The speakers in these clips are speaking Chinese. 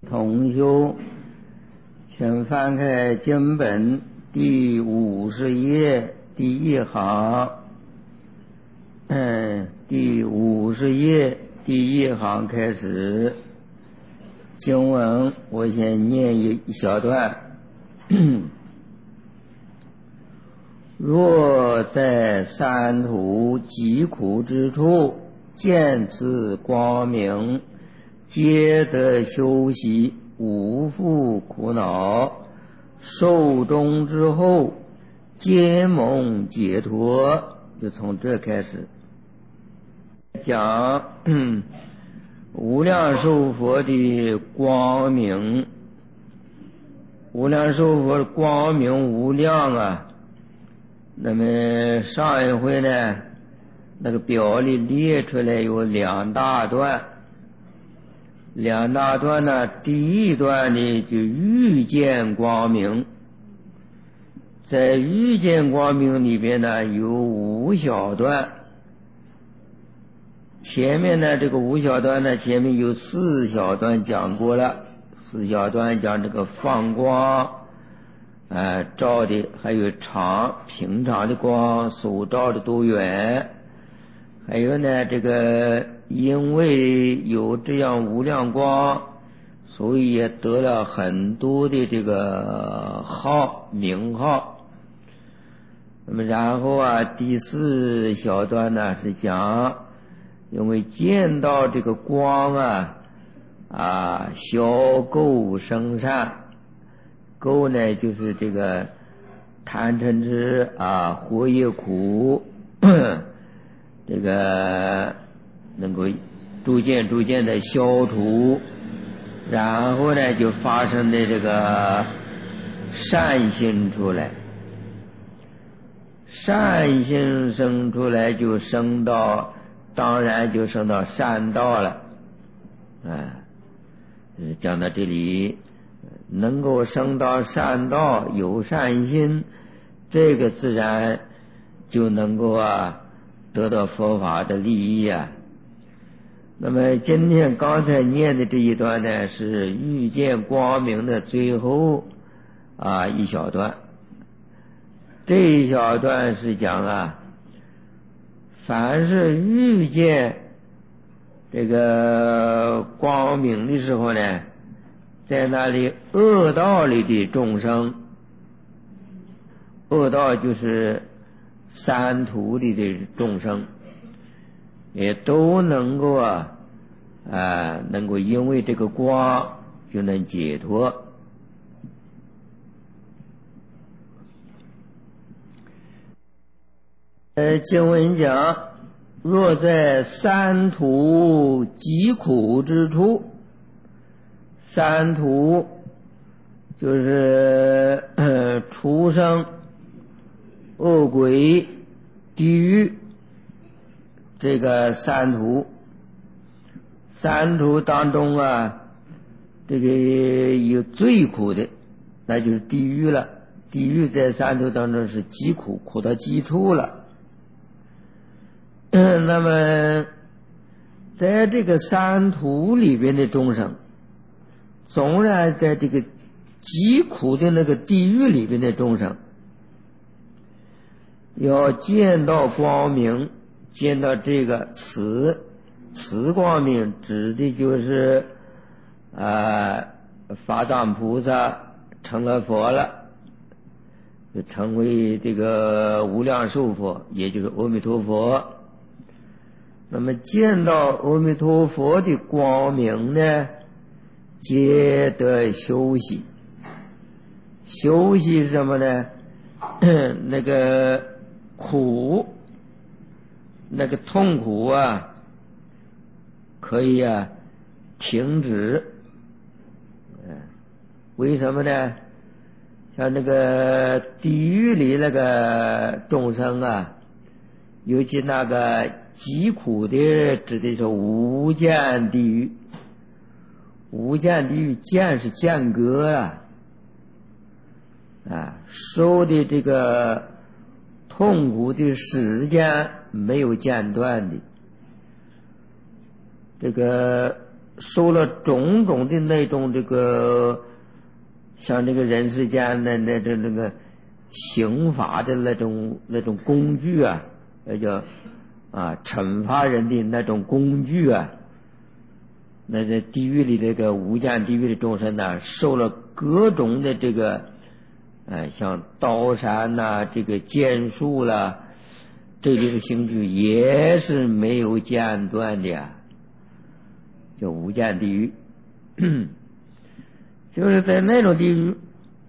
同修，请翻开经本第50页第一行，第50页第一行开始。经文我先念一小段。若在三途疾苦之处见此光明，皆得休息，无复苦恼，寿终之后皆蒙解脱。就从这开始讲无量寿佛的光明。无量寿佛的光明无量啊，那么上一回呢，那个表里列出来有两大段呢。第一段呢就遇见光明，在遇见光明里边呢有5小段。前面呢这个5小段呢，前面有4小段讲过了。4小段讲这个放光照的还有长，平常的光所照的多远，还有呢这个因为有这样无量光，所以也得了很多的这个名号。那么然后第4小段呢是讲因为见到这个光消垢生善。垢呢就是这个贪嗔痴活业苦，这个能够逐渐的消除，然后呢就发生的这个善心出来。善心生出来就当然就升到善道了。讲到这里，能够升到善道，有善心，这个自然就能够得到佛法的利益啊。那么今天刚才念的这一段呢，是遇见光明的最后一小段。这一小段是讲凡是遇见这个光明的时候呢，在那里恶道里的众生，恶道就是三途里的众生，也都能够能够因为这个光就能解脱。经文讲，若在三途疾苦之处，三途就是畜生、恶鬼、地狱，这个三途当中这个有最苦的，那就是地狱了。地狱在三途当中是极苦，苦到极处了。那么在这个三途里边的众生，纵然在这个极苦的那个地狱里边的众生，要见到光明，见到这个此光明指的就是法藏菩萨成了佛了，就成为这个无量寿佛，也就是阿弥陀佛。那么见到阿弥陀佛的光明呢，皆得休息。休息是什么呢？那个苦，那个痛苦可以停止。为什么呢？像那个地狱里那个众生尤其那个极苦的，指的是无间地狱。无间地狱，间是间隔受的这个痛苦的时间没有间断的。这个受了种种的那种这个像这个人世间的那个刑法的那种工具啊，叫惩罚人的那种工具啊，那在地狱里这个无间地狱的众生呢，受了各种的这个像刀山呐、这个剑术啦，这类的刑具也是没有间断的呀，叫无间地狱。就是在那种地狱，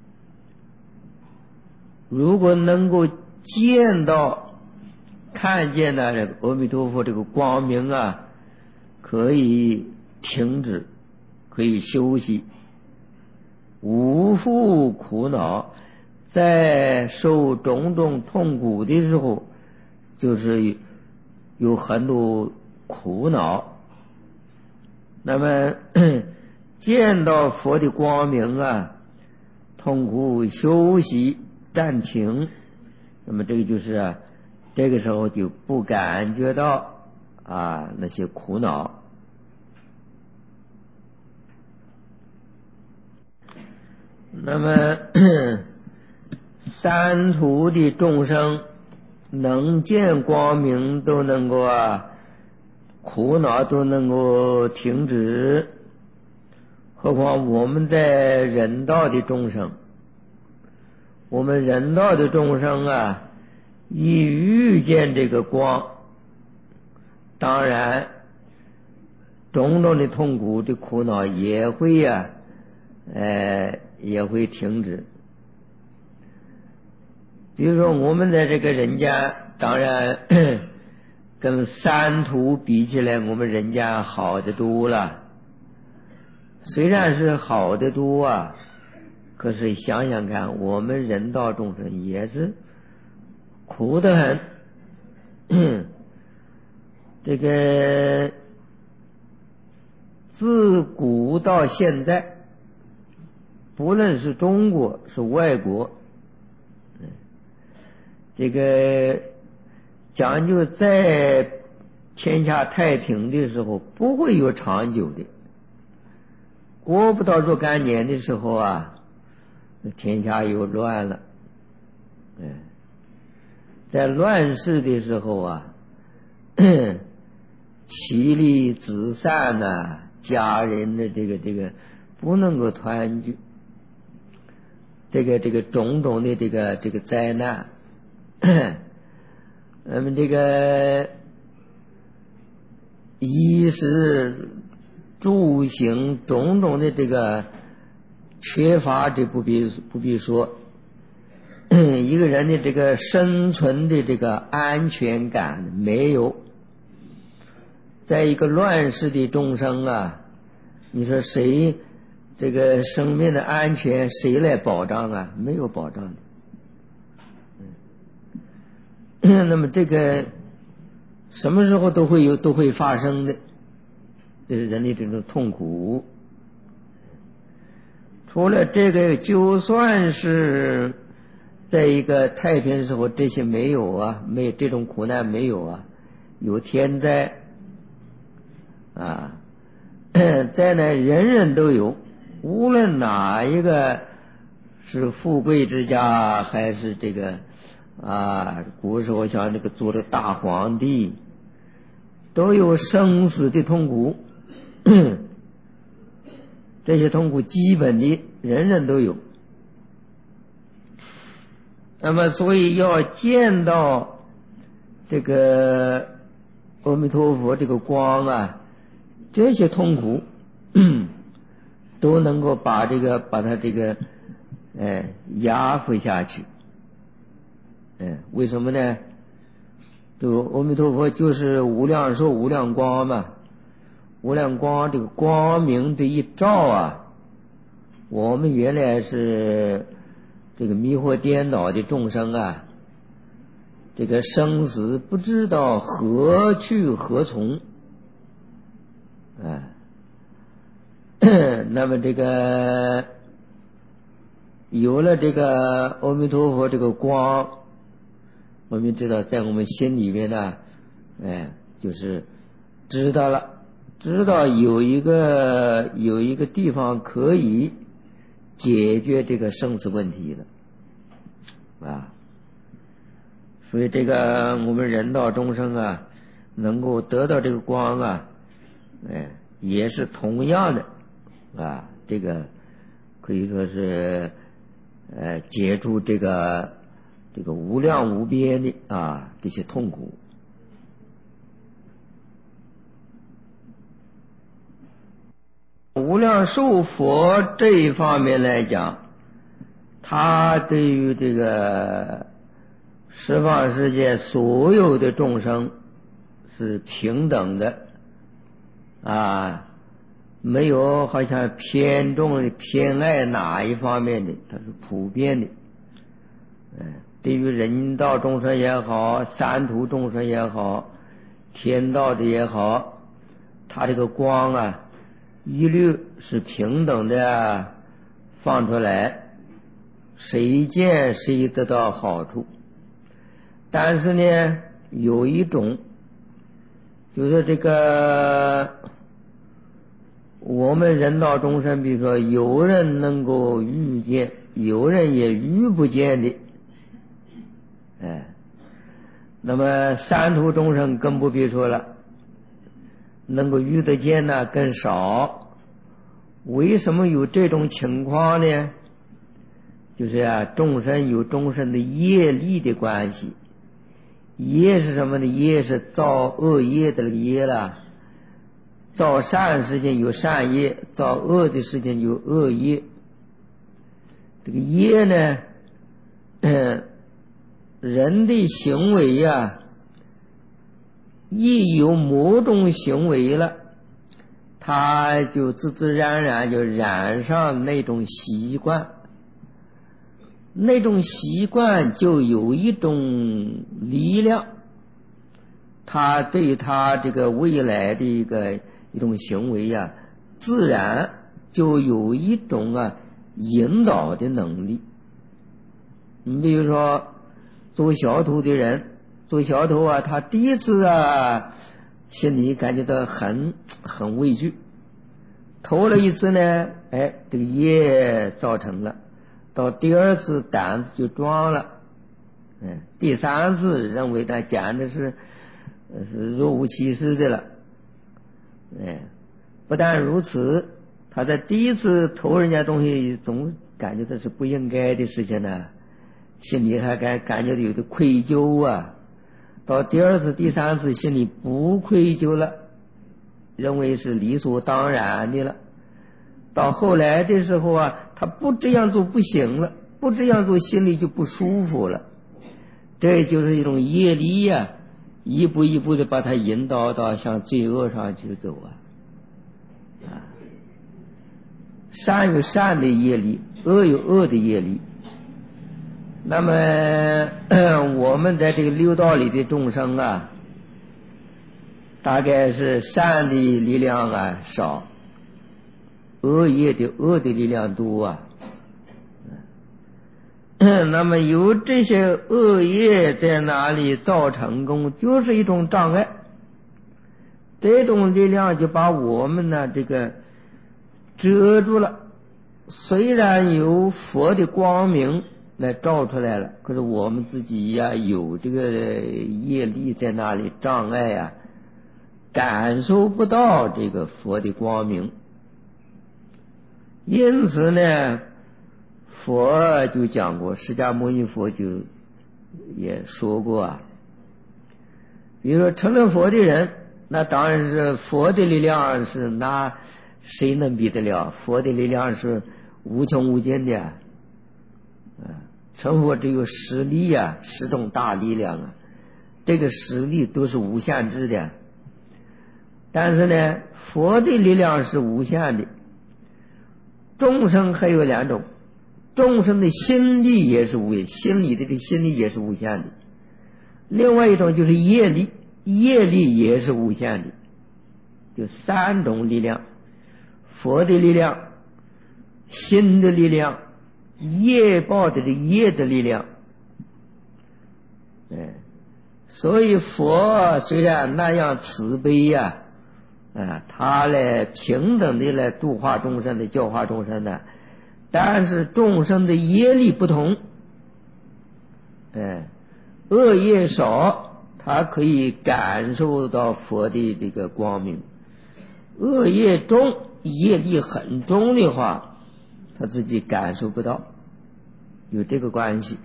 如果能够见到看见了这个阿弥陀佛这个光明啊，可以停止，可以休息，无复苦恼。在受种种痛苦的时候，就是有很多苦恼，那么见到佛的光明啊，痛苦休息暂停，那么这个就是这个时候就不感觉到那些苦恼。那么三途的众生能见光明，都能够苦恼都能够停止，何况我们在人道的众生，我们人道的众生一遇见这个光，当然种种的痛苦的苦恼也会也会停止。比如说我们在这个人间，当然跟三途比起来，我们人间好得多了。虽然是好得多可是想想看，我们人道众生也是苦得很。这个自古到现在，不论是中国是外国，这个讲究在天下太平的时候不会有长久的，过不到若干年的时候天下又乱了。在乱世的时候妻离子散家人的这个不能够团聚，这个种种的这个灾难。那么这个衣食住行种种的这个缺乏，这不必说。一个人的这个生存的这个安全感没有，在一个乱世的众生你说谁这个生命的安全谁来保障没有保障的。那么这个什么时候都会发生的，这是人的这种痛苦。除了这个，就算是在一个太平时候，这些没有没有这种苦难没有有天灾灾难人人都有，无论哪一个是富贵之家还是这个古时候像这个做的大皇帝，都有生死的痛苦。这些痛苦基本的人人都有。那么所以要见到这个阿弥陀佛这个光这些痛苦都能够把它这个压回下去。为什么呢？这个阿弥陀佛就是无量寿无量光嘛，无量光这个光明这一照我们原来是这个迷惑颠倒的众生这个生死不知道何去何从那么这个有了这个阿弥陀佛这个光，我们知道在我们心里面就是知道了知道有一个地方可以解决这个生死问题的啊。所以这个我们人道众生啊，能够得到这个光啊，也是同样的啊，这个可以说是解除这个无量无边的啊这些痛苦。无量寿佛这一方面来讲，他对于这个十方世界所有的众生是平等的啊，没有好像偏重偏爱哪一方面的，它是普遍的。对于人道众生也好，三途众生也好，天道的也好，他这个光啊一律是平等的放出来，谁见谁得到好处。但是呢，有一种就是这个我们人道众生，比如说有人能够遇见，有人也遇不见的，那么三途众生更不必说了，能够遇得见呢更少。为什么有这种情况呢？就是众生有众生的业力的关系。业是什么呢？业是造恶业的业了。造善事情有善业，造恶的事情有恶业。这个业呢，人的行为一有某种行为了，他就自自然然就染上那种习惯，那种习惯就有一种力量，他对他这个未来的一种行为自然就有一种引导的能力。你比如说做小偷的人，做小偷他第一次心里感觉到很畏惧，偷了一次呢，这个业造成了，到第二次胆子就壮了，第三次认为他简直是若无其事的了，不但如此，他在第一次偷人家东西总感觉到是不应该的事情呢，心里还感觉到有点愧疚到第二次第三次心里不愧疚了，认为是理所当然的了。到后来的时候他不这样做不行了，不这样做心里就不舒服了。这就是一种业力一步一步的把他引导到向罪恶上去走善有善的业力，恶有恶的业力。那么我们在这个六道里的众生大概是善的力量少，恶的力量多那么由这些恶业在哪里造成功，就是一种障碍。这种力量就把我们这个遮住了。虽然有佛的光明来照出来了，可是我们自己有这个业力在那里障碍感受不到这个佛的光明。因此呢，佛就讲过，释迦牟尼佛就也说过比如说成了佛的人，那当然是佛的力量是那谁能比得了？佛的力量是无穷无尽的成佛只有实力十种大力量这个实力都是无限制的。但是呢，佛的力量是无限的。众生还有两种，众生的心力也是心理的这个心力也是无限的。另外一种就是业力，业力也是无限的。就三种力量，佛的力量，心的力量，业报的业的力量。所以佛虽然那样慈悲他来平等的来度化众生的教化众生的，但是众生的业力不同，恶业少，他可以感受到佛的这个光明；恶业重，业力很重的话，他自己感受不到，有这个关系。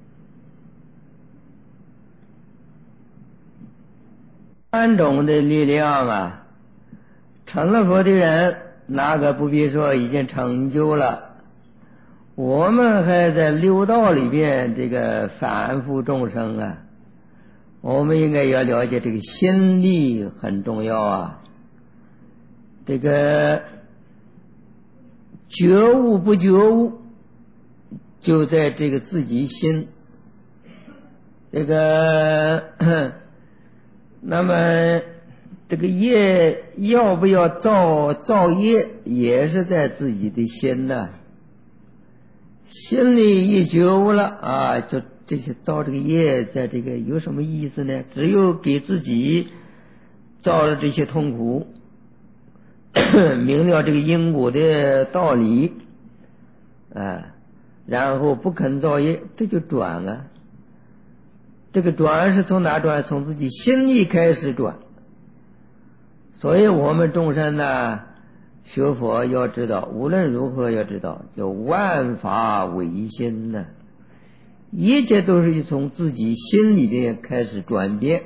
三种的力量啊，成了佛的人那个不必说，已经成就了。我们还在六道里边这个反复众生啊，我们应该要了解这个心力很重要啊。这个觉悟不觉悟，就在这个自己心。这个那么这个业要不要造业，也是在自己的心呢。心里一觉悟了啊，就这些造这个业，在这个有什么意思呢？只有给自己造了这些痛苦，明了这个因果的道理，然后不肯造业，这就转了。这个转是从哪转？从自己心里开始转。所以我们众生呢，学佛要知道，无论如何要知道，叫万法唯心呢，一切都是从自己心里边开始转变。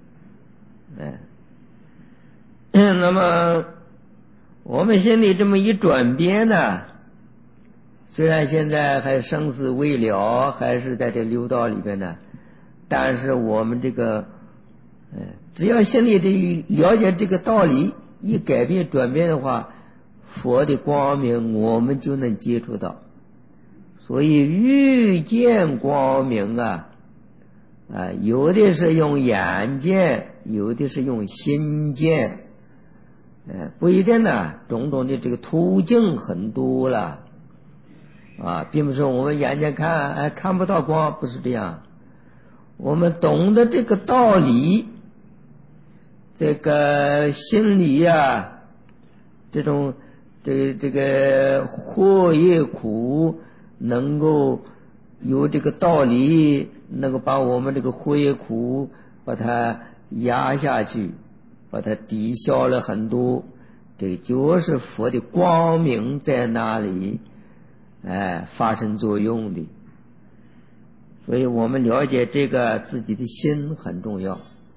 那么我们心里这么一转变呢，虽然现在还生死未了，还是在这六道里边呢，但是我们这个只要心里这了解这个道理，一改变转变的话，佛的光明我们就能接触到。所以遇见光明有的是用眼见，有的是用心见，不一定呢，种种的这个途径很多了并不是我们眼睛看不到光，不是这样。我们懂得这个道理，这个心理这种这个祸业苦，能够有这个道理，能够把我们这个祸业苦把它压下去，把它抵消了很多，这就是佛的光明在那里发生作用的。所以我们了解这个自己的心很重要。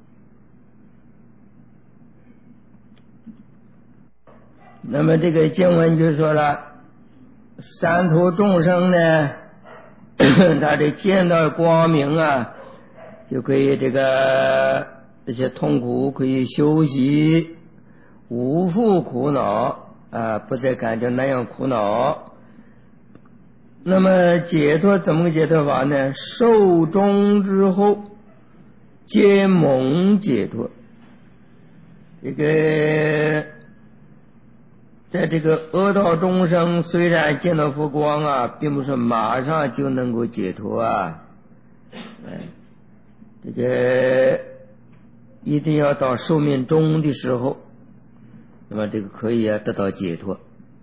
那么这个经文就说了，三途众生呢他这见到光明就可以这些痛苦可以休息，无复苦恼不再感觉那样苦恼。那么解脱怎么解脱法呢？寿终之后皆蒙解脱。这个在这个恶道众生虽然见到佛光并不是马上就能够解脱这个一定要到寿命终的时候，那么这个可以得到解脱。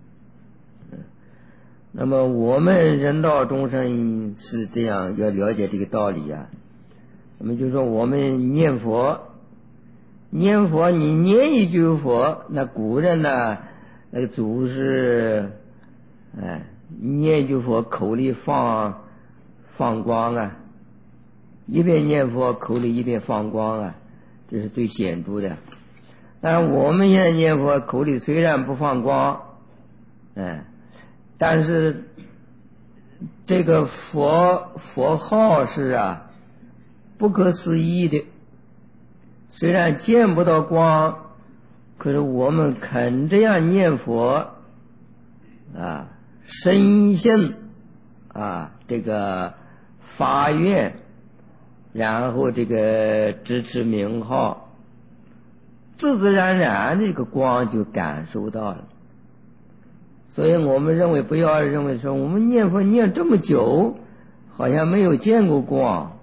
那么我们人道众生是这样，要了解这个道理那么就说我们念佛，你念一句佛，那古人呢那个祖是念一句佛口里放光一边念佛口里一边放光这是最显著的。但是我们现在念佛口里虽然不放光但是这个佛号是不可思议的。虽然见不到光，可是我们肯这样念佛深信这个发愿，然后这个支持名号，自自然然这个光就感受到了。所以我们不要认为说我们念佛念这么久好像没有见过光，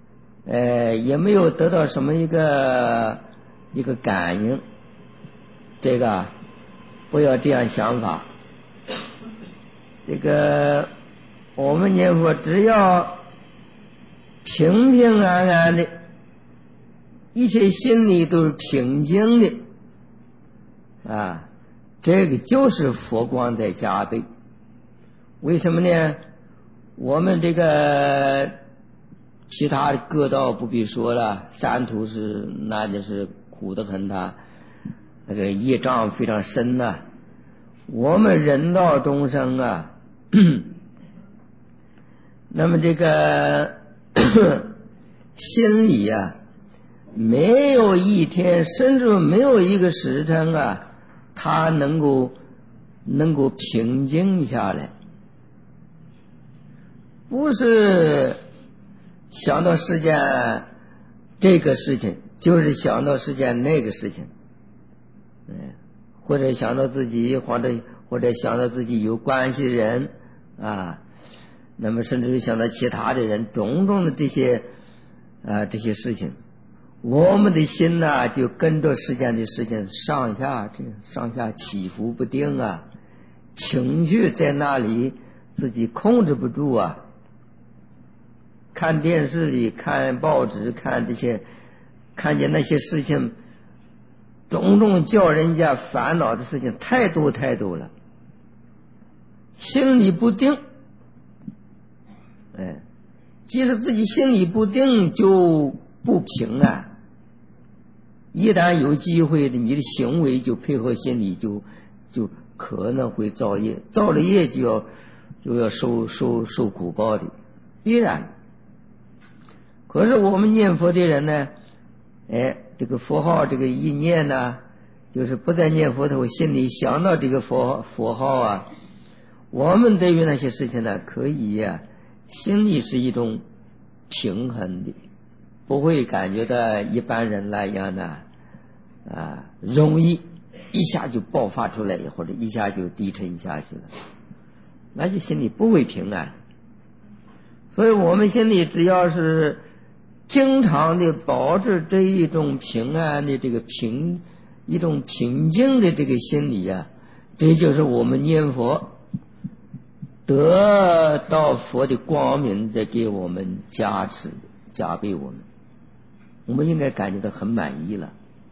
也没有得到什么一个感应。 这个不要这样想法。这个我们念佛只要平平安安的，一切心里都是平静的啊，这个就是佛光在加倍。为什么呢？我们这个其他的各道不必说了，三途是那就是苦得很，他那个业障非常深呐。我们人道众生啊，那么这个心里啊，没有一天，甚至没有一个时辰啊，他能够平静下来。不是想到世间这个事情，就是想到世间那个事情，或者想到自己，或者想到自己有关系的人啊，那么甚至想到其他的人，种种的这些事情，我们的心呢，就跟着世间的事情上下起伏不定啊，情绪在那里自己控制不住啊。看电视里，看报纸，看这些，看见那些事情，种种叫人家烦恼的事情太多太多了，心里不定。即使自己心里不定，就不平安。一旦有机会的，你的行为就配合心理，就可能会造业，造了业就要受苦报的，必然。可是我们念佛的人呢，这个佛号这个一念呢，就是不再念佛头，心里想到这个佛号啊，我们对于那些事情呢，可以心里是一种平衡的，不会感觉到一般人那样的容易一下就爆发出来，或者一下就低沉下去了，那就心里不会平安。所以我们心里只要是经常的保持这一种平安的一种平静的这个心理啊，这就是我们念佛得到佛的光明在给我们加持加倍，我们应该感觉到很满意了。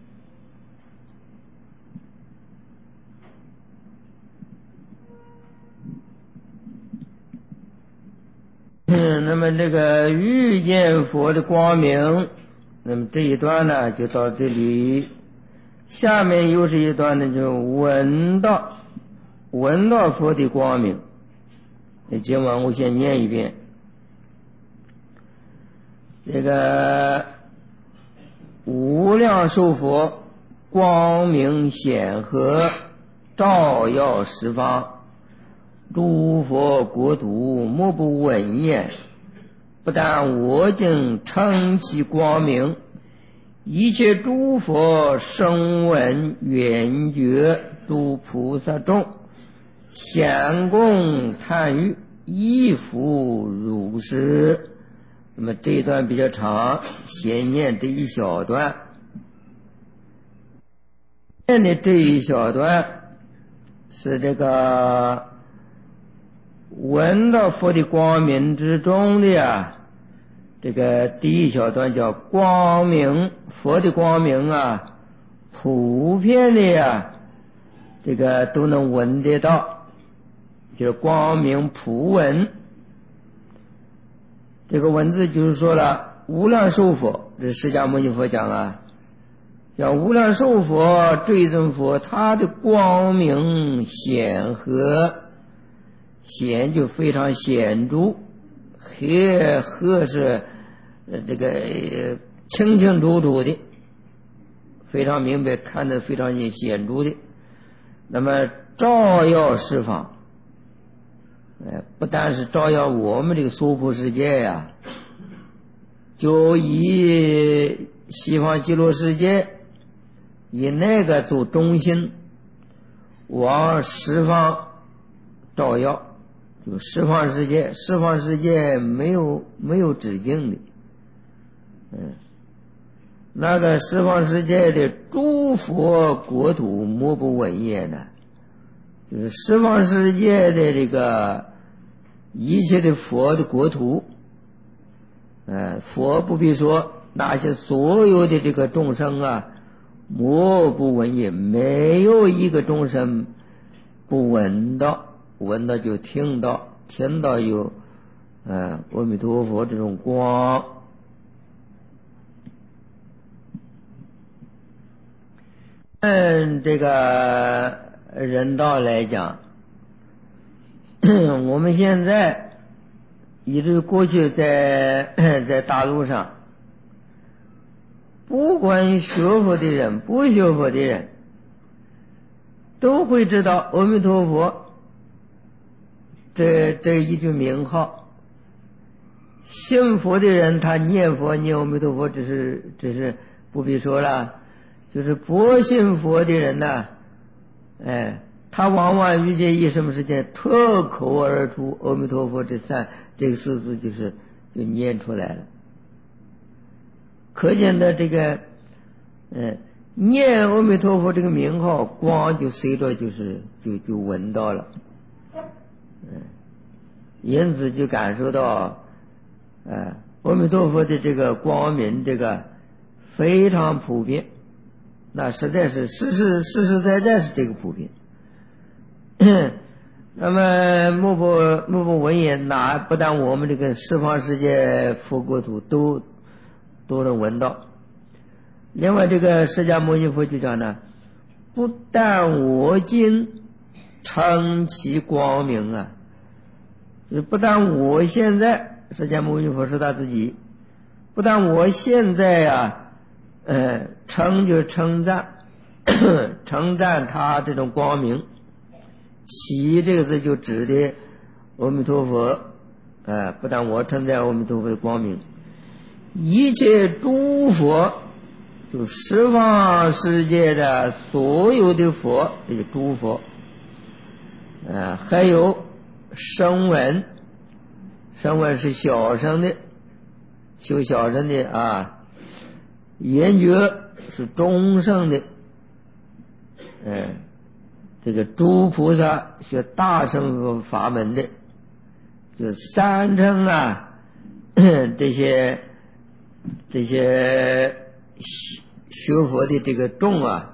那么这个遇见佛的光明，那么这一段呢就到这里。下面又是一段呢，就闻到佛的光明。今晚我先念一遍。这个无量寿佛光明显赫，照耀十方，诸佛国土莫不闻焉。不但我今称其光明，一切诸佛声闻缘觉诸菩萨众咸共叹誉，亦复如是。那么这一段比较长，先念这一小段。念的这一小段是这个闻到佛的光明之中的这个第一小段叫光明，佛的光明啊，普遍的这个都能闻得到，就是光明普闻。这个文字就是说了，无量寿佛，这是释迦牟尼佛讲啊，叫无量寿佛最尊佛，他的光明显赫，显就非常显著，赫是这个清清楚楚的，非常明白，看得非常显著的。那么照耀十方，不但是照耀我们这个娑婆世界呀，就以西方极乐世界以那个做中心，往十方照耀，就十方世界没有止境的。 那个十方世界的诸佛国土莫不闻也呢，就是十方世界的这个一切的佛的国土，佛不必说，那些所有的这个众生啊，莫不闻也，没有一个众生不闻到，闻到就听到，听到有阿弥陀佛这种光。这个人道来讲，我们现在以至于过去在大陆上，不管学佛的人不学佛的人，都会知道阿弥陀佛这一句名号。信佛的人他念佛念阿弥陀佛，这是不必说了。就是不信佛的人呢，他往往遇见一什么事情，脱口而出阿弥陀佛这个四字就念出来了。可见的这个念阿弥陀佛这个名号，光就随着就闻到了，因此就感受到阿弥陀佛的这个光明，这个非常普遍。那实在是实实在在是这个普遍。那么莫不闻也，那不但我们这个十方世界佛国土都能闻到。另外这个释迦牟尼佛就讲呢，不但我今称其光明啊，就是不但我现在，释迦牟尼佛是他自己，不但我现在啊称就是称赞称赞他这种光明，其这个字就指的阿弥陀佛，不但我称赞阿弥陀佛的光明，一切诸佛，就十方世界的所有的佛，这个诸佛，还有声闻，声闻是小声的，修小声的啊，圆觉是中圣的，这个诸菩萨学大乘法门的，就三乘啊，这些学佛的这个众啊，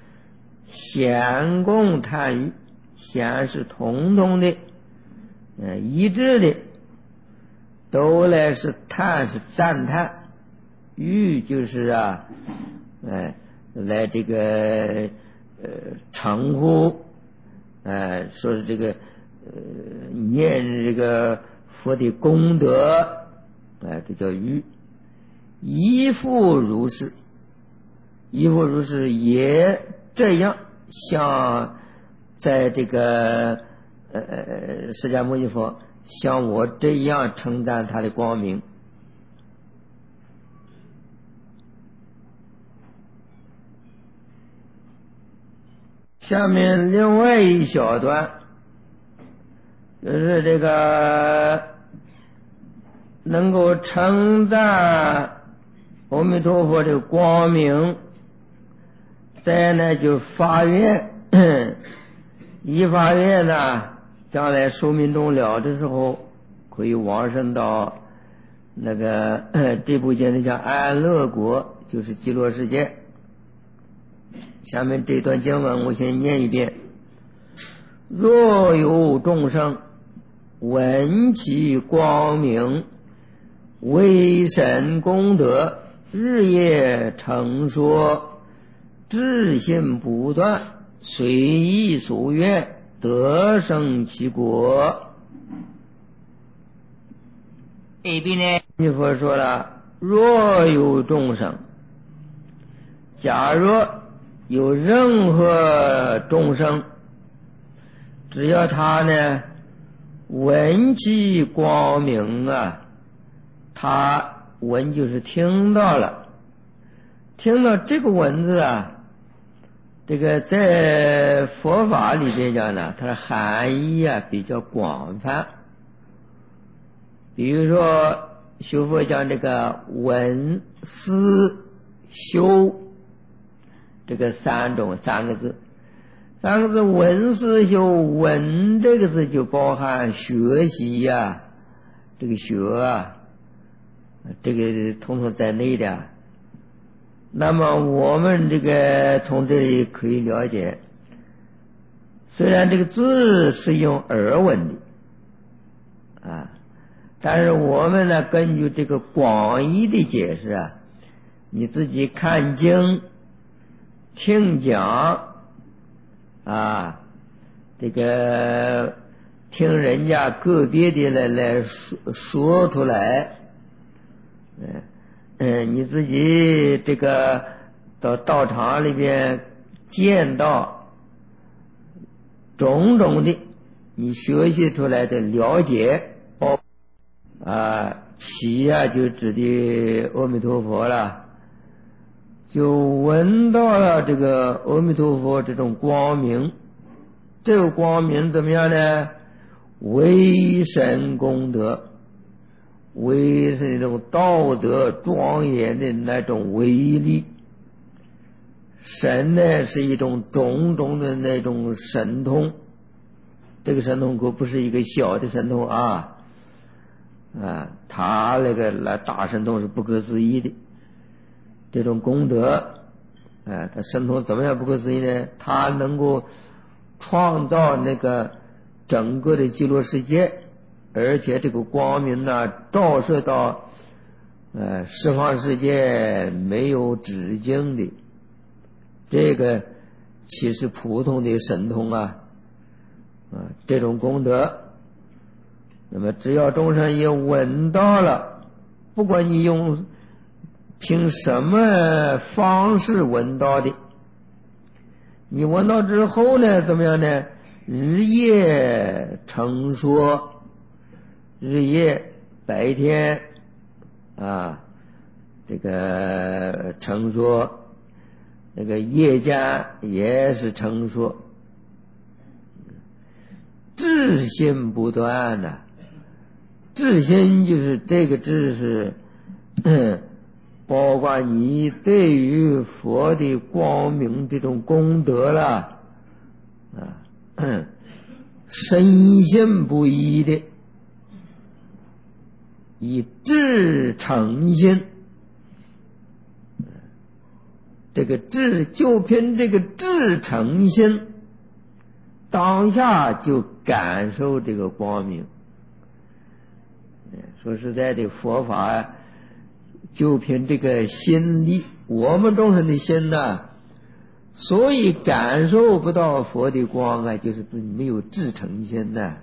咸共叹语，咸是统统的，一致的，都来是叹是赞叹。欲就是来这个称呼，说是这个念这个佛的功德，这叫欲。亦复如是，亦复如是也这样，像在这个释迦牟尼佛像我这样称赞他的光明。下面另外一小段，就是这个能够称赞阿弥陀佛的光明，再呢就发愿，一发愿呢，将来寿命终了的时候，可以往生到那个这部经里叫安乐国，就是极乐世界。下面这段经文我先念一遍。若有众生闻其光明，为神功德，日夜称说，至心不断，随意所愿，得生其国。这边呢，弥佛说了，若有众生，假若有任何众生，只要他呢闻其光明啊，他闻就是听到了，听到这个文字啊，这个在佛法里边讲呢，它的含义啊比较广泛。比如说学佛讲这个闻思修这个三个字，闻思修，闻这个字就包含学习呀，这个学啊，这个统统在内的。那么我们这个从这里可以了解，虽然这个字是用耳闻的啊，但是我们呢根据这个广义的解释啊，你自己看经听讲啊，这个听人家个别的来说出来，你自己这个到道场里边见到种种的你学习出来的了解，起就指的阿弥陀佛了，就闻到了这个阿弥陀佛这种光明，这个光明怎么样呢？为神功德，为是那种道德庄严的那种威力。神呢是一种种种的那种神通，这个神通可不是一个小的神通啊，他那大神通是不可思议的，这种功德，他神通怎么样不可思议呢？他能够创造那个整个的极乐世界，而且这个光明呢照射到十方世界没有止境的，这个岂是普通的神通啊？这种功德，那么只要众生也闻到了，不管你凭什么方式闻到的，你闻到之后呢，怎么样呢？日夜称说，日夜白天这个称说，那个夜间也是称说，智心不断的，智心就是这个智是包括你对于佛的光明这种功德了深信不疑的，以智诚心，这个智就凭这个智诚心，当下就感受这个光明。说实在的，佛法就凭这个心力，我们众生的心呢，所以感受不到佛的光啊，就是自己没有至诚心的。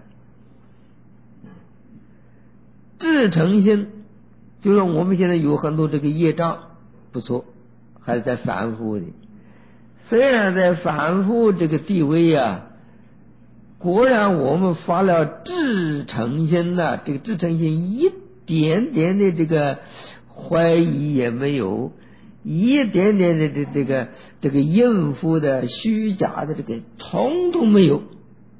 至诚心就是我们现在有很多这个业障，不错，还是在反复的，虽然在反复这个地位果然我们发了至诚心这个至诚心一点点的这个怀疑也没有，一点点的这个应付的虚假的这个统统没有，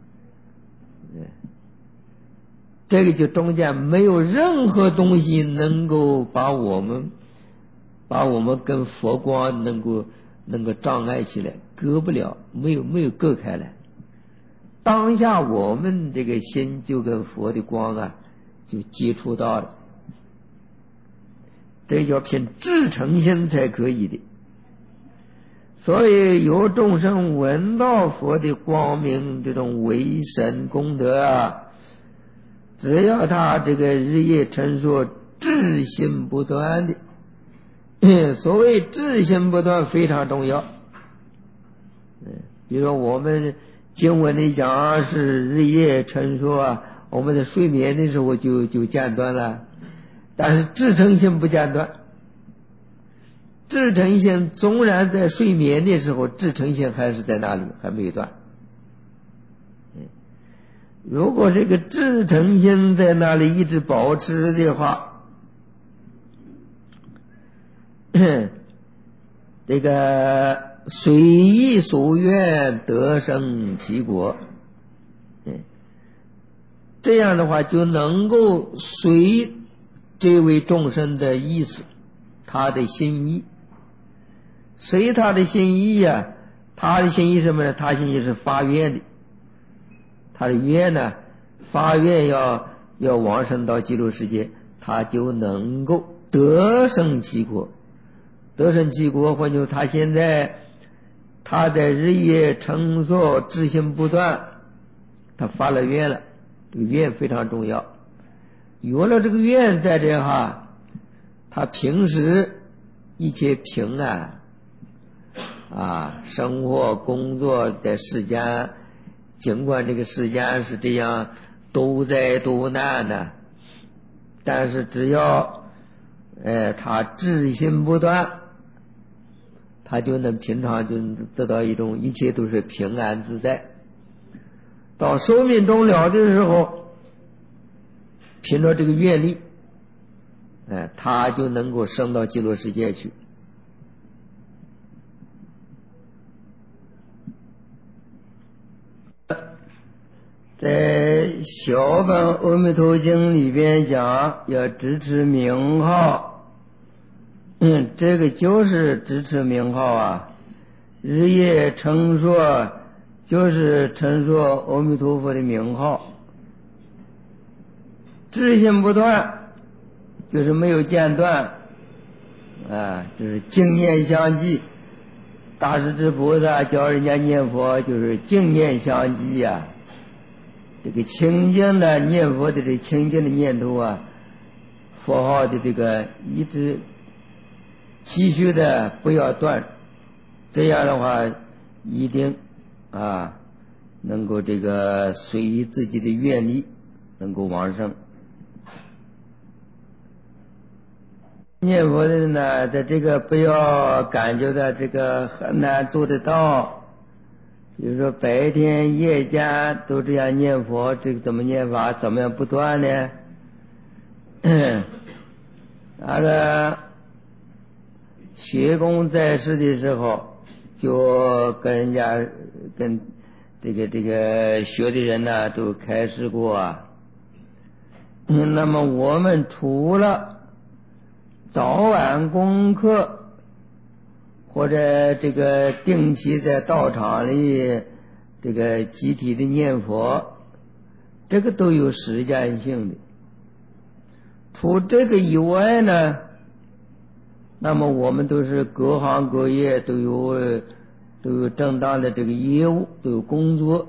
这个就中间没有任何东西能够把我们跟佛光能够障碍起来，隔不了，没有隔开来。当下我们这个心就跟佛的光就接触到了，这叫凭至诚心才可以的。所以有众生闻到佛的光明这种为神功德只要他这个日夜称说，至心不断的，所谓至心不断非常重要。比如说我们经文里讲是日夜称说我们在睡眠的时候就间断了，但是至诚心不间断。至诚心纵然在睡眠的时候，至诚心还是在那里，还没有断。如果这个至诚心在那里一直保持的话，这个随意所愿得生其果，这样的话就能够随这位众生的意思，他的心意， 随他的心意呀，他的心意是什么呢？他心意是发愿的，他的愿呢，发愿要往生到极乐世界，他就能够得生其国。得生其国，或者他现在他在日夜称说志心不断，他发了愿了，这个愿非常重要。有了这个愿在这哈，他平时一切平安生活工作在世间，尽管这个世间是这样多灾多难的，但是只要他志心不断，他就能平常就得到一种一切都是平安自在。到寿命终了的时候，凭着这个愿力，他就能够升到极乐世界去。在小本阿弥陀经里边讲要支持名号，这个就是支持名号啊，日夜称说就是称说阿弥陀佛的名号，志心不断就是没有间断就是净念相继。大势至菩萨教人家念佛就是净念相继呀，这个清净的念佛的这清净的念头佛号的这个一直继续的不要断，这样的话一定能够这个随自己的愿力能够往生。念佛的人呢，在这个不要感觉到这个很难做得到，比如说白天夜间都这样念佛，这个怎么念法，怎么样不断呢？那个学公在世的时候，就跟人家跟这个学的人呢都开示过那么我们除了早晚功课或者这个定期在道场里这个集体的念佛，这个都有时间性的。除这个以外呢，那么我们都是各行各业都有正当的这个业务，都有工作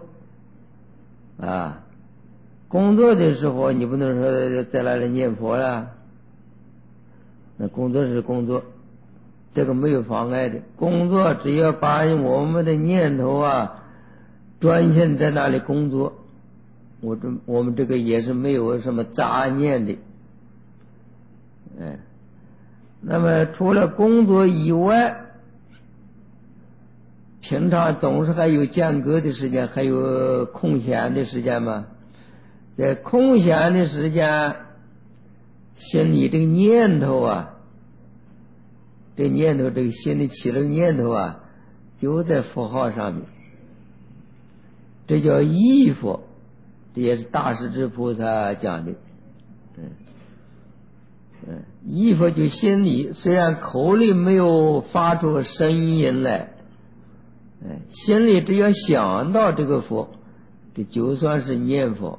工作的时候你不能说在那里念佛了，那工作是工作，这个没有妨碍的。工作只要把我们的念头专心在那里工作，我们这个也是没有什么杂念的。那么除了工作以外，平常总是还有间隔的时间，还有空闲的时间嘛。在空闲的时间，心里这个念头这念头，这个心里起了个念头就在佛号上面，这叫忆佛，这也是大势至菩萨讲的。忆佛就心里虽然口里没有发出声音来，心里只要想到这个佛，这就算是念佛。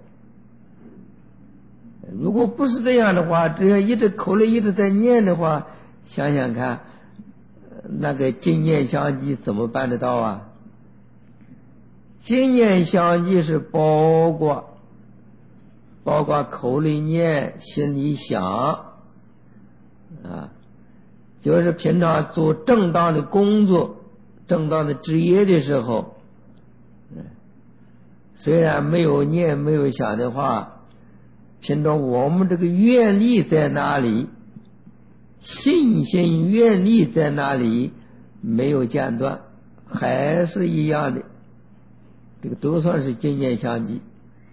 如果不是这样的话，只要一直口里一直在念的话，想想看，那个净念相继怎么办得到净念相继是包括口里念心里想就是平常做正当的工作正当的职业的时候，虽然没有念没有想的话，凭着我们这个愿力在哪里，信心愿力在哪里没有间断，还是一样的，这个都算是净念相继。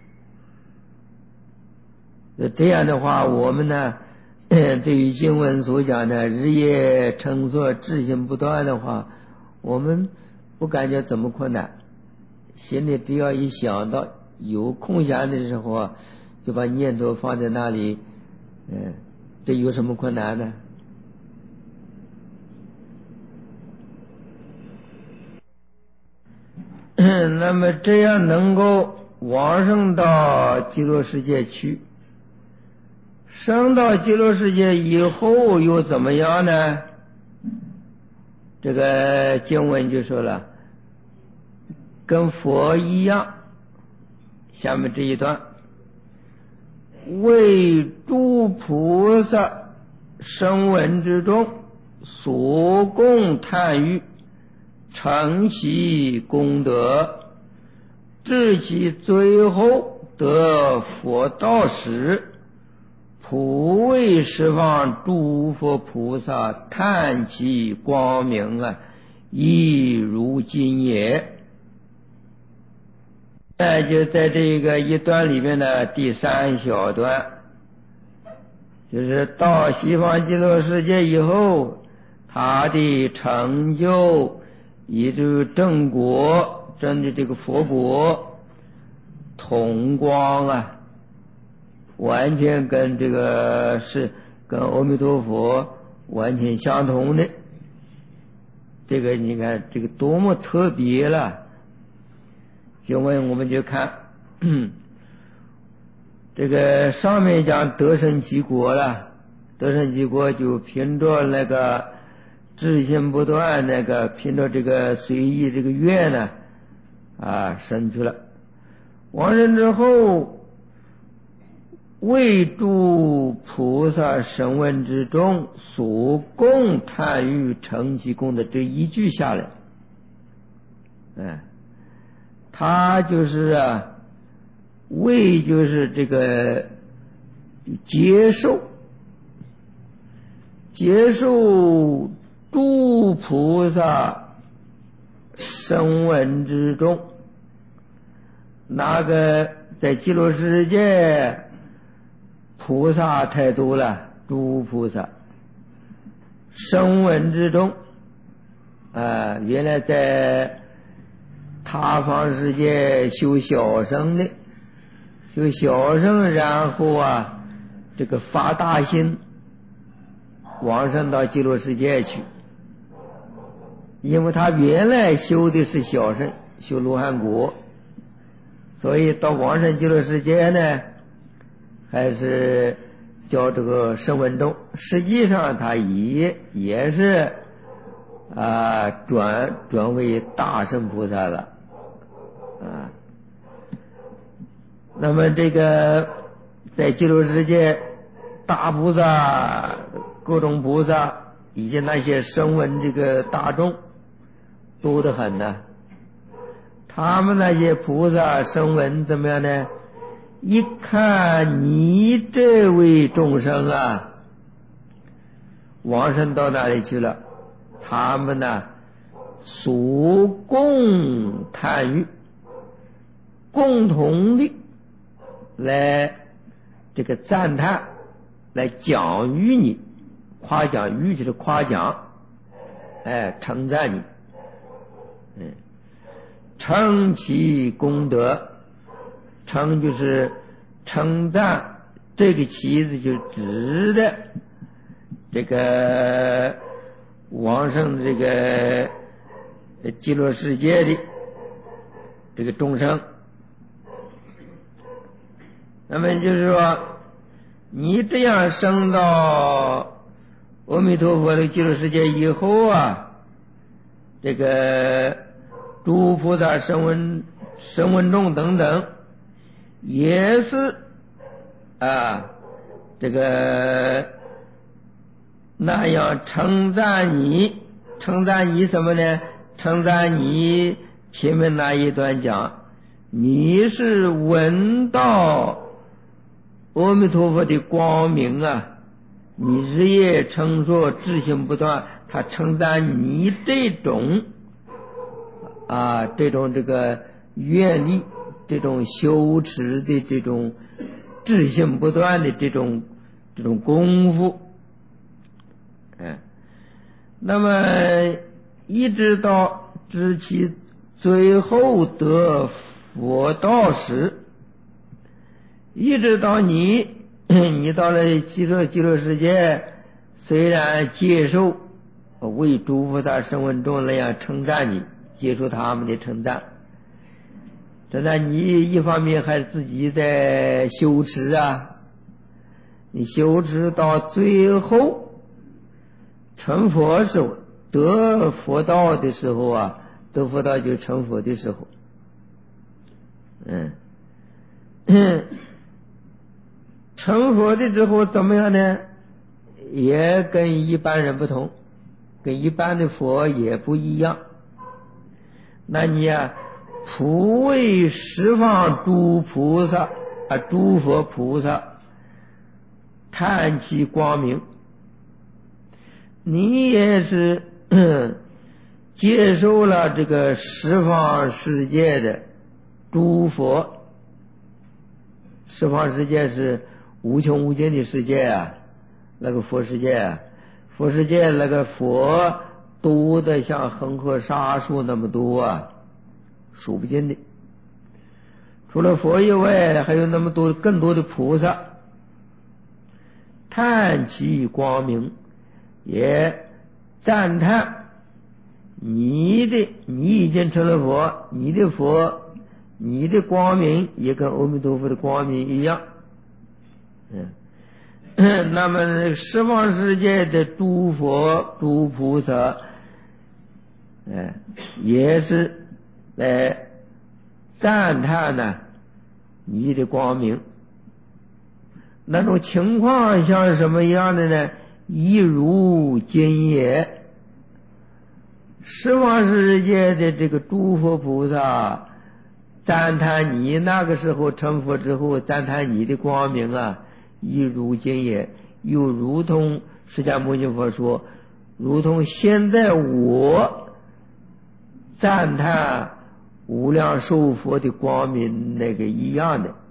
这样的话我们呢对于经文所讲的日夜称说志心不断的话，我们不感觉怎么困难，心里只要一想到有空闲的时候就把念头放在那里，这有什么困难呢？ 那么这样能够往生到极乐世界去。升到极乐世界以后又怎么样呢？这个经文就说了，跟佛一样。下面这一段，为诸菩萨声闻之中所供叹喻，成其功德，至其最后得佛道时，普为十方诸佛菩萨叹其光明啊，亦如今也。就在这个一段里面的第三小段，就是到西方极乐世界以后，他的成就以至正果，真的这个佛果同光啊，完全跟这个是跟阿弥陀佛完全相同的。这个你看这个多么特别了。经文我们就看这个上面讲得生其国了，得生其国就凭着那个志心不断，那个凭着这个随意这个愿呢生去了。往生之后，为诸菩萨声闻之中所供叹喻成其功的这一句下来，他就是为就是这个接受诸菩萨声闻之中，那个在极乐世界菩萨太多了，诸菩萨声闻之中原来在他方世界修小乘的，修小乘，然后这个发大心往生到极乐世界去。因为他原来修的是小乘，修罗汉果，所以到往生极乐世界呢，还是叫这个声闻众。实际上他也是转为大乘菩萨了那么这个在极乐世界，大菩萨、各种菩萨以及那些声闻这个大众多得很呢。他们那些菩萨声闻怎么样呢？一看你这位众生往生到哪里去了，他们呢所供叹喻，共同的来这个赞叹，来讲喻你，夸奖喻就是夸奖，称赞你，称其功德，称就是称赞，这个其字就指的这个往生这个极乐世界的这个众生。那么就是说，你这样升到阿弥陀佛的极乐世界以后这个诸菩萨声闻众等等，也是这个那样称赞你什么呢？称赞你前面那一段讲，你是闻到阿弥陀佛的光明你日夜称说，志行不断，他称赞你这种这个愿力，这种修持的这种志行不断的这种功夫，那么一直到知其最后得佛道时，一直到你到了极乐世界，虽然接受为诸菩萨声闻众那样称赞你，接受他们的称赞， 这那你一方面还是自己在修持啊，你修持到最后成佛时候，得佛道的时候啊，得佛道就是成佛的时候。成佛的之后怎么样呢？也跟一般人不同，跟一般的佛也不一样。那你啊，普为十方诸菩萨啊，诸佛菩萨叹其光明，你也是接受了这个十方世界的诸佛。十方世界是无穷无尽的世界啊，那个佛世界啊，佛世界那个佛多的像恒河沙数那么多啊，数不尽的。除了佛以外，还有那么多更多的菩萨，叹其光明，也赞叹你已经成了佛，你的佛，你的光明也跟阿弥陀佛的光明一样。那么十方世界的诸佛诸菩萨也是来赞叹呢你的光明。那种情况像什么样的呢？一如今也，十方世界的这个诸佛菩萨赞叹你那个时候成佛之后赞叹你的光明啊，一如今也，又如同释迦牟尼佛说，如同现在我赞叹无量寿佛的光明那个一样的。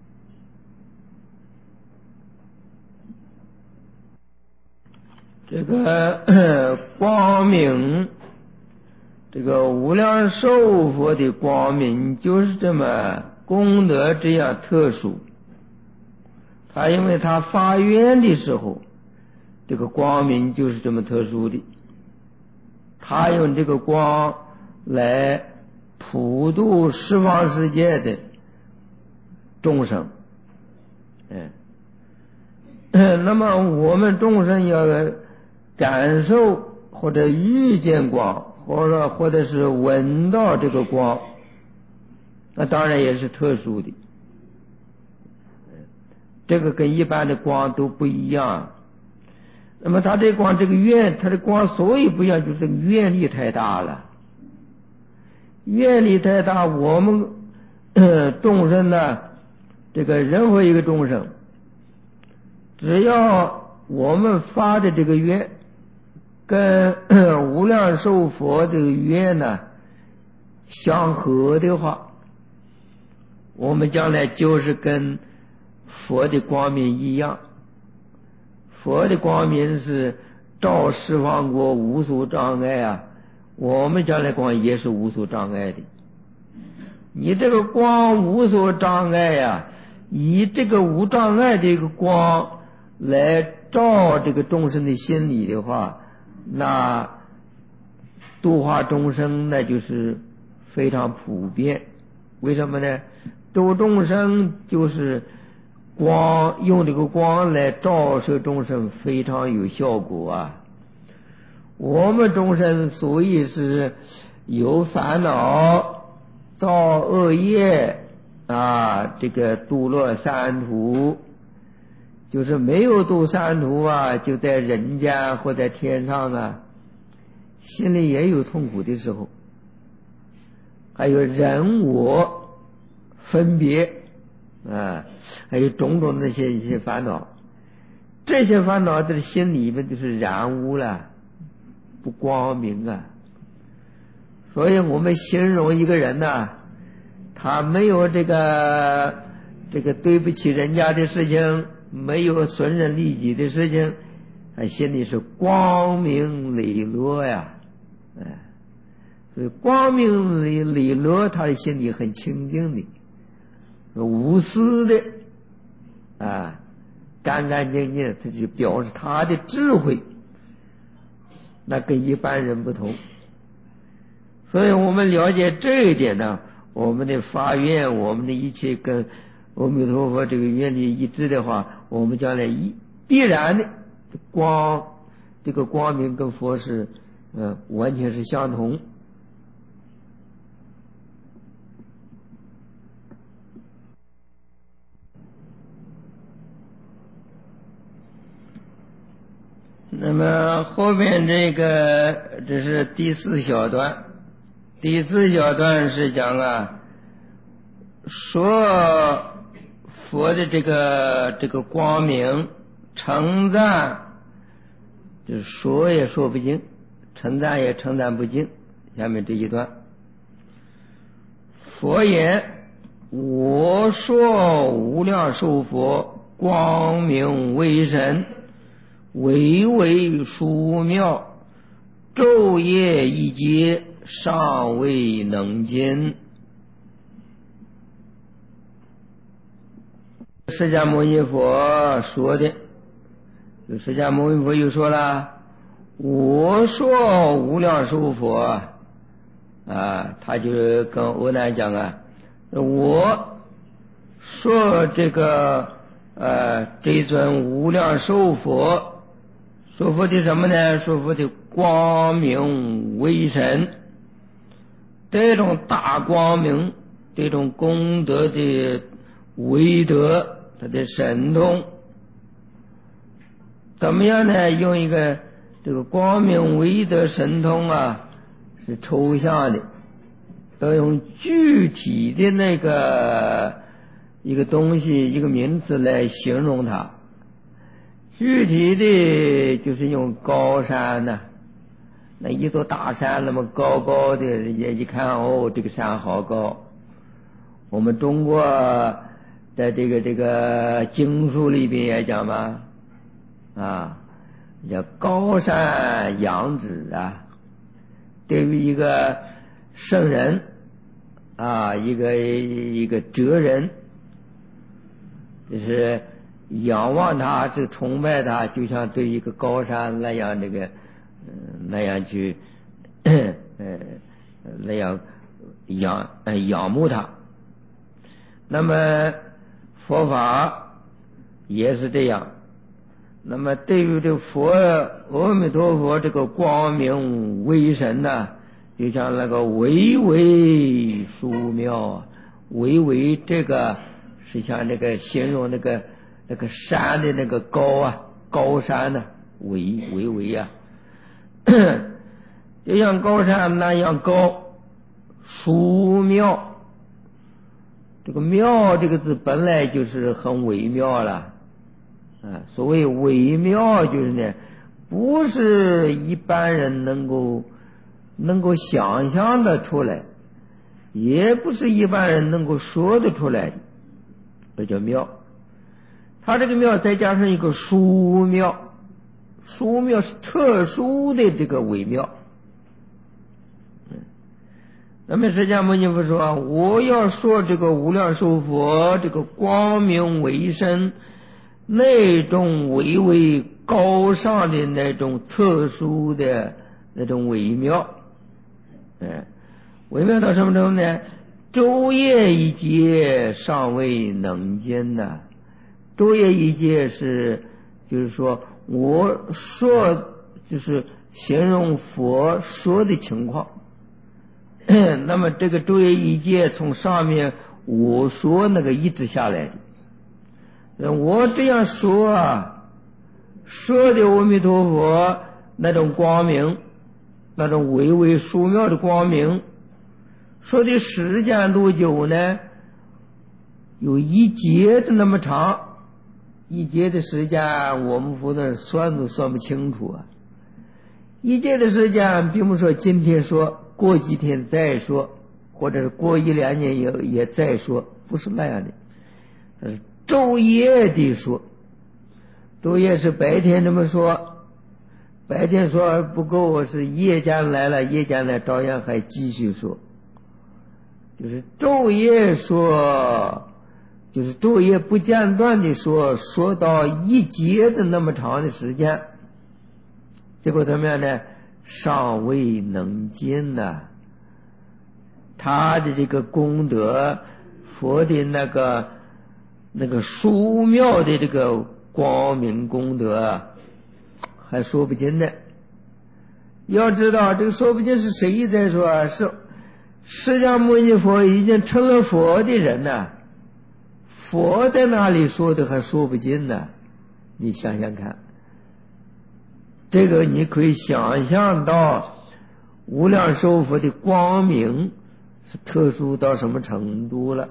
这个光明，这个无量寿佛的光明就是这么功德这样特殊。他因为他发愿的时候，这个光明就是这么特殊的，他用这个光来普度十方世界的众生。那么我们众生要感受或者遇见光，或者是闻到这个光，那当然也是特殊的，这个跟一般的光都不一样。那么它这光这个愿，它的光所以不一样，就是这个愿力太大了。愿力太大，我们众生呢，这个任何一个众生，只要我们发的这个愿跟无量寿佛的愿呢相合的话，我们将来就是跟佛的光明一样。佛的光明是照十方国无所障碍啊，我们将来光也是无所障碍的。你这个光无所障碍呀，以这个无障碍的一个光来照这个众生的心理的话，那度化众生那就是非常普遍。为什么呢？度众生就是光，用这个光来照射众生非常有效果啊。我们众生所以是有烦恼造恶业啊，这个堕落三途，就是没有堕三途啊，就在人间或在天上啊，心里也有痛苦的时候，还有人我分别啊，还有种种的一些烦恼，这些烦恼在心里面就是染污了，不光明啊。所以我们形容一个人呢，他没有这个对不起人家的事情，没有损人利己的事情，他心里是光明磊落呀。所以光明磊落，他的心里很清净的，无私的啊，干干净净，他就表示他的智慧，那跟一般人不同。所以我们了解这一点呢， 我们的发愿，我们的一切跟阿弥陀佛这个愿力一致的话，我们将来必然的这个光明跟佛是完全是相同。那么后边这是第4小段，第4小段是讲说佛的这个光明，称赞就是说也说不尽，称赞也称赞不尽。下面这一段，佛言：我说无量寿佛，光明为神，唯为殊妙，昼夜一劫，尚未能尽。释迦牟尼佛说的，释迦牟尼佛又说了：我说无量寿佛他就跟阿难讲我说这尊无量寿佛，说佛的什么呢？说佛的光明为神，这种大光明，这种功德的威德，它的神通，怎么样呢？用一个这个光明威德神通是抽象的，要用具体的一个东西，一个名词来形容它。具体的就是用高山那一座大山那么高高的，人家一看这个山好高。我们中国在这个经书里边也讲嘛叫高山仰止对于一个圣人一个哲人，就是仰望他，这崇拜他，就像对一个高山那样那样去那样仰慕他。那么佛法也是这样。那么对于这佛阿弥陀佛这个光明威神就像那个巍巍殊妙巍巍，这个是像那个形容那个山的那个高山巍巍就像高山那样高，殊妙。这个妙这个字本来就是很微妙了所谓微妙就是呢，不是一般人能够想象的出来，也不是一般人能够说得出来的，这叫妙。它这个妙再加上一个殊妙，殊妙是特殊的这个微妙。那么释迦牟尼佛说我要说这个无量寿佛这个光明为身，那种微微高尚的那种特殊的那种微妙微妙到什么程度呢？昼夜一劫尚未能尽昼夜一劫就是说我说就是形容佛说的情况那么这个昼夜一劫从上面我说那个一直下来的，我这样说说的阿弥陀佛那种光明，那种微微殊妙的光明，说的时间多久呢？有一劫的那么长，一劫的时间我们佛的算都算不清楚一劫的时间并不说今天说，过几天再说，或者是过1-2年也再说，不是那样的。昼夜的说，昼夜是白天这么说，白天说不够，是夜间来了，夜间来照样还继续说，就是昼夜说，就是昼夜不间断的说，说到一劫的那么长的时间，结果怎么样呢？尚未能尽他的这个功德，佛的那个殊妙的这个光明功德还说不尽呢。要知道这个说不尽是谁在说？是释迦牟尼佛已经成了佛的人呢，佛在那里说的还说不尽呢。你想想看，这个你可以想象到无量寿佛的光明是特殊到什么程度了。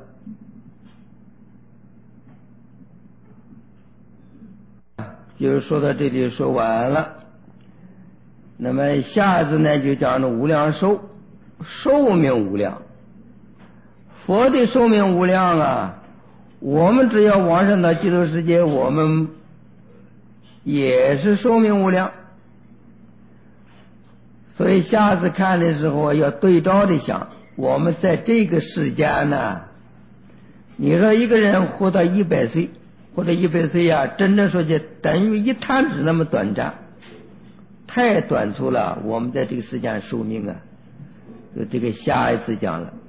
就是说到这里说完了，那么下次呢就讲了无量寿，寿命无量。佛的寿命无量啊，我们只要往生到极乐世界，我们也是寿命无量。所以下次看的时候要对照的想，我们在这个世间呢，你说一个人活到100岁或者100岁啊，真正说就等于一弹指那么短暂，太短促了。我们在这个世间寿命啊，就这个下一次讲了。